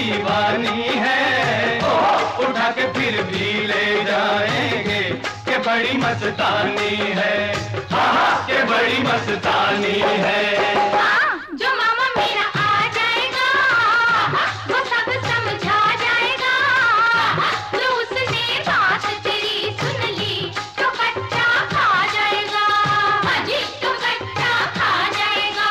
दीवानी है, उठा के फिर भी ले जाएंगे कि बड़ी मस्तानी है, हाँ के बड़ी मस्तानी है। जो मामा मेरा आ जाएगा वो सब समझा जाएगा, जो उसने बात तेरी सुन ली तो कच्चा खा जाएगा, हाजी तो कच्चा खा जाएगा।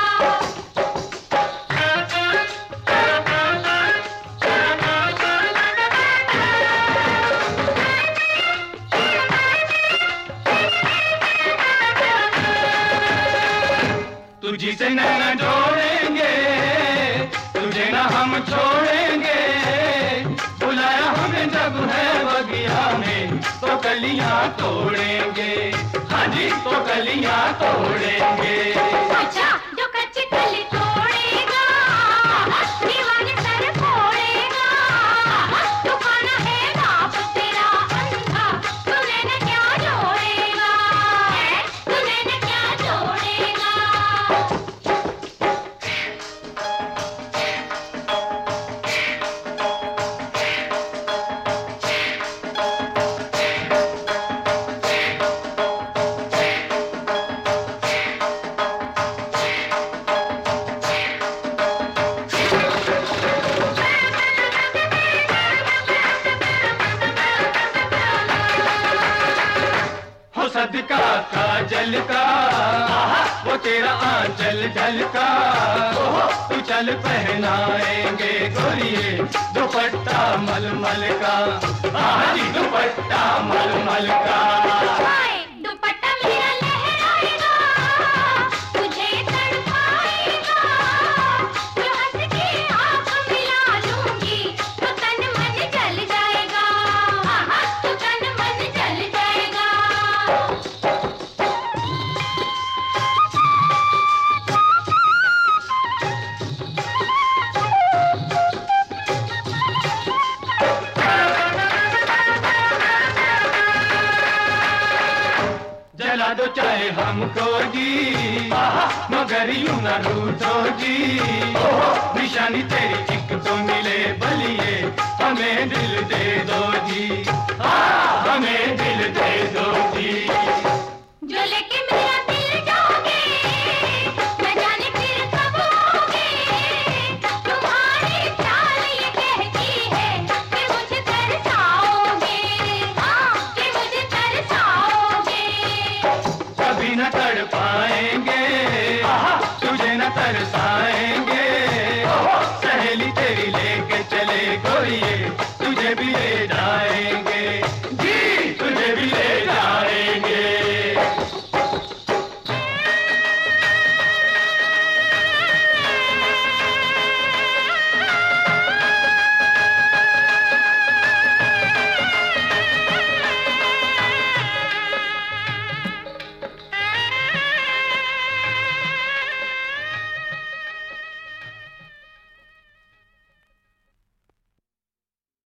तुझी से न जोड़ेंगे, तुझे न हम छोड़ेंगे, बुलाया हमें जब है बगिया में तो कलियां तोड़ेंगे, हाँ जी तो कलियां तोड़ेंगे। अच्छा जो कच्ची कली तोड़ेगा दीवाने सर फोड़ेगा, तू खाना है बाप तेरा अंधा, तूने न क्या जोड़ेगा, तूने न क्या जोड़ेगा। सदका काजल का वो तेरा आंचल झलका, तू चल पहनाएंगे गोरिये दुपट्टा मलमल का, हाँ जी दुपट्टा मलमल का। दुपट्टा मेरा लहराएगा, तुझे तड़पाएगा, जो हंस के आँख मिला लूंगी तो तन मन जल जाएगा, तो तन मन जल जाएगा। जला दो चाहे हमको जी, मगर यूं न रूठो जी, निशानी तेरी चिक तो मिले बलिए हमें दिल दे दो जी।